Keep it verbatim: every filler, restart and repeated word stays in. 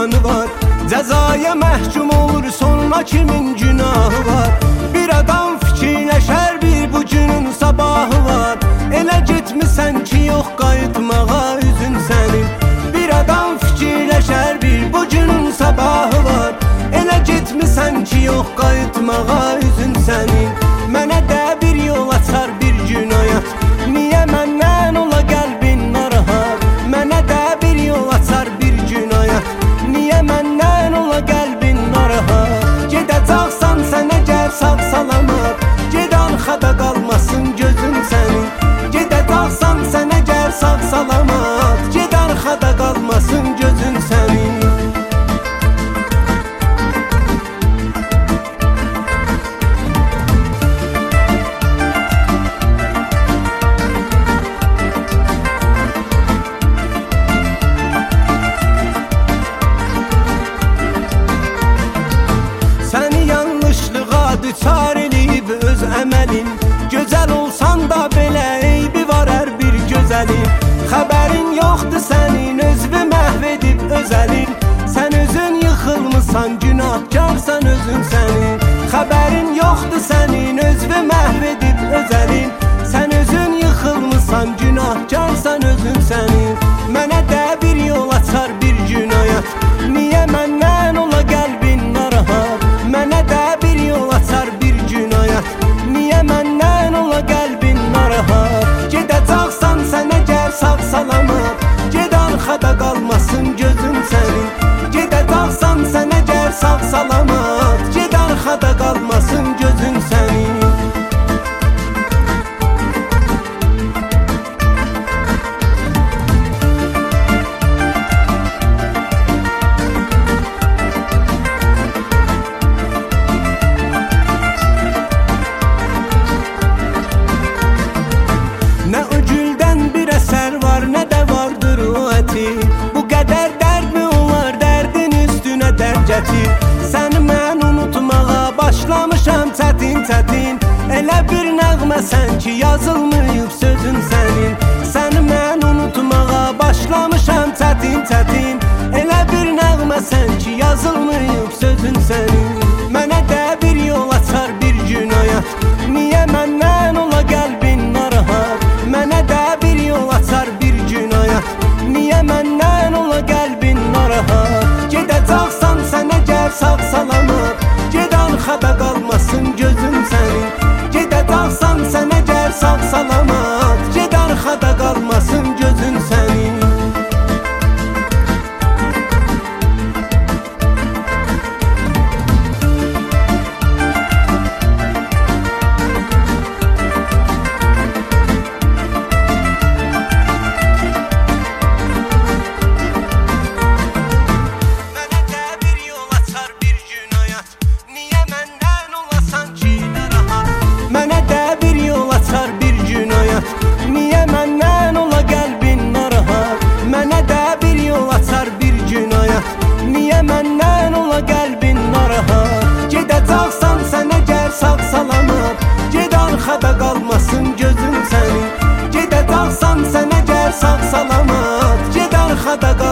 imkanı var. Cəzaya məhkum olur, sonra kimin günahı var? Bir adam fikirləşər, bir bu günün sabahı var. Elə getmisən ki, yox qayıtmağa üzün sənin. Bir adam fikirləşər, bir bu günün sabahı var. Elə getmisən ki, yox qayıtmağa üzün sənin. Mənə də bir yol açar bir gün hayat. Niyə məndən ola qəlbin narahat? Mənə də bir yol açar bir gün hayat. Niyə məndən ola qəlbin narahat? Gedəcəksən sən əgər sağ salamat, ged arxada qalmasın gözün sənin. Gedəcəksən sən əgər sağ salamat, ged arxada qalmasın gözün sənin. Düçar eləyib öz əməlin, gözəl olsan da belə eybi var hər bir gözəlin. Xəbərin yoxdur sənin, özünü məhv edib özəlin. Sən özün yıxılmısan, günahkarsan özün sənin. Xəbərin yoxdur sənin, özünü məhv edib özəlin. Sən özün yıxılmısan, günahkarsan özün sənin. Mənə də bir yol açar bir gün hayat. Niyə məndən ola qəlbin narahat? Mənə də bir yol açar bir gün hayat. Niyə məndən ola qəlbin narahat? Gedəcəksən sən əgər sağ salamat, ged arxada qalmasın gözün sənin. Gedəcəksən sən əgər sağ salamat, ged arxada qalmasın gözün sənin. Nə o güldən bir əsər var, nə də vardır o əti. Bu qədər dərdmi olar, dərdin üstünə dərd gətir. Səni mən unutmağa başlamışam çətin çətin. Elə bir nəğməsən ki, yazılmayıb sözün sənin. Səni mən unutmağa başlamışam çətin çətin. Elə bir nəğməsən ki, yazılmayıb sözün sənin. Mənə də bir yol açar bir gün hayat. Niyə məndən ola qəlbin narahat? Mənə də bir yol açar bir gün hayat. Niyə məndən ola qəlbin narahat? Gedəcəksən sən əgər sağ salamat, ged arxada qalmasın gözün sənin. Gedəcəksən sən əgər sağ salamat, ged arxada qalmasın gözün sənin. Mənə də bir yol açar bir gün hayat. Niyə məndən ola qəlbin narahat? Mənə də bir yol açar bir gün hayat. Niyə məndən ola qəlbin narahat? Gedəcəksən sən əgər sağ salamat, ged arxada qalmasın gözün sənin. Gedəcəksən sən əgər sağ salamat, ged arxada qalmasın.